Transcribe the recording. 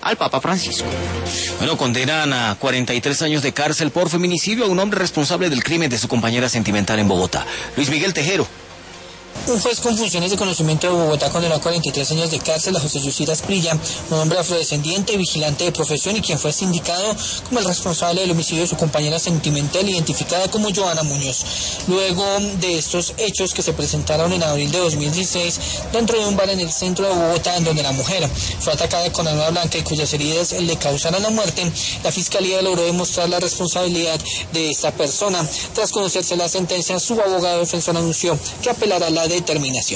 al Papa Francisco. Bueno, condenan a 43 años de cárcel por feminicidio a un hombre responsable del crimen de su compañera sentimental en Bogotá. Luis Miguel Tejero. Un juez con funciones de conocimiento de Bogotá condenó a 43 años de cárcel a José Yusir Asprilla, un hombre afrodescendiente, vigilante de profesión y quien fue sindicado como el responsable del homicidio de su compañera sentimental, identificada como Joana Muñoz. Luego de estos hechos que se presentaron en abril de 2016 dentro de un bar en el centro de Bogotá, en donde la mujer fue atacada con arma blanca y cuyas heridas le causaron la muerte, la Fiscalía logró demostrar la responsabilidad de esta persona. Tras conocerse la sentencia, su abogado defensor anunció que apelará la determinación.